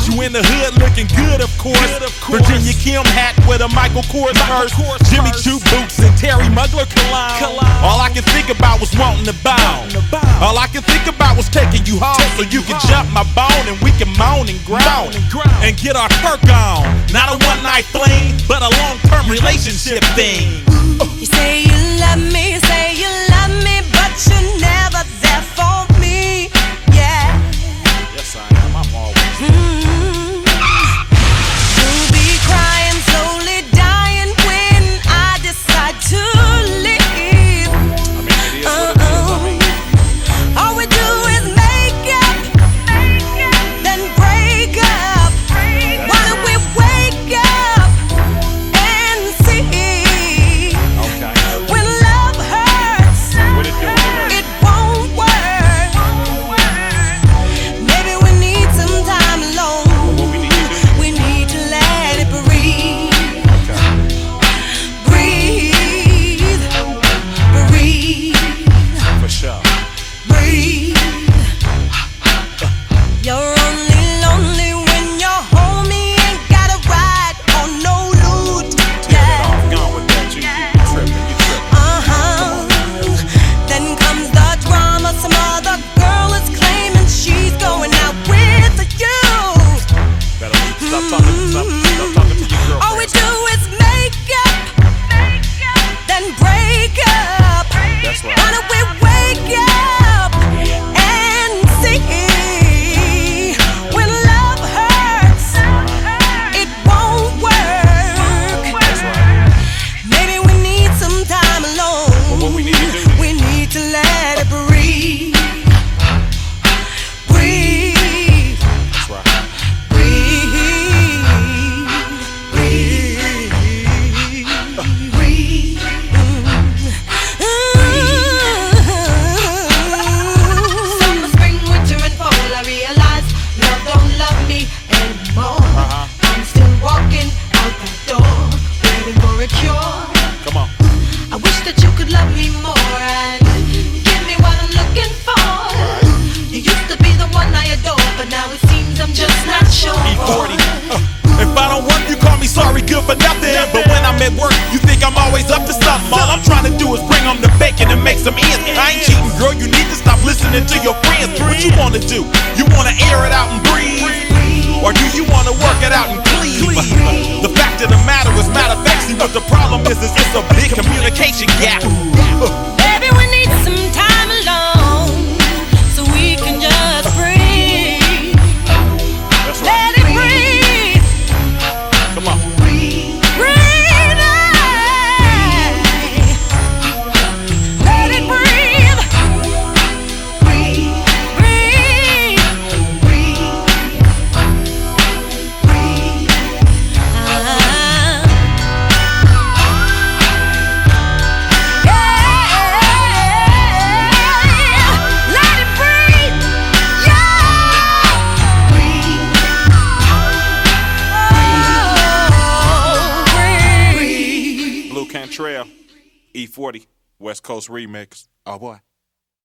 You in the hood looking good, of course. Virginia Kim hat with a Michael Kors purse. Jimmy Choo boots and Terry Mugler cologne. All I can think about was wanting to bound. All I can think about was taking you home so you can jump my bone and we can moan and ground and get our perk on. Not a one-night fling, but a long-term relationship thing. You say you love me, but you're never there for me. Yeah. Yes, I am. I'm always You'll be crying, slowly dying when I decide to leave. I mean, it is what it is. I mean, All we do is make up, then break up. Why don't we wake up and see? okay. When love hurts, What it do? it won't work. Maybe we need some time alone. What we need to do? We need to let it breathe. Okay. Breathe. Breathe. For sure. Breathe. You're only lonely when your homie ain't got a ride or no loot. Tear it off. Gone with that. You tripping. You tripping. Then comes the drama. Some other girl is claiming she's going out with you. Better stop talking. Stop talking to your All we girlfriend. do is make up, then break up. That's right. Why don't we wake up and see? When love hurts, it won't work. That's right. Maybe we need some time alone. What we need to do? We need to let it breathe. Breathe. That's right. Breathe. Breathe. Summer, spring, winter, and fall. I realize love don't love me anymore. I'm still walking out that door, waiting for a cure. Come on. I wish that you could love me more and give me what I'm looking for. You used to be the one I adore, but now it seems I'm just not sure. E40. If I don't work, you call me sorry, good for nothing. But when I'm at work, you think I'm always up to something. All I'm trying to do is bring home the bacon and make some ends. I ain't cheating, girl. You need to stop listening to your friends. What you wanna do? You wanna air it out and breathe? Or do you wanna work it out and cleave? The fact of the matter is, matter of fact, see what the problem is it's a big communication gap. Baby, we need some time alone so we can just breathe. That's Let right. it breathe. Come on. Breathe. Let it breathe. Breathe. Let it breathe. Blue Cantrell, E40, West Coast remix. Oh boy.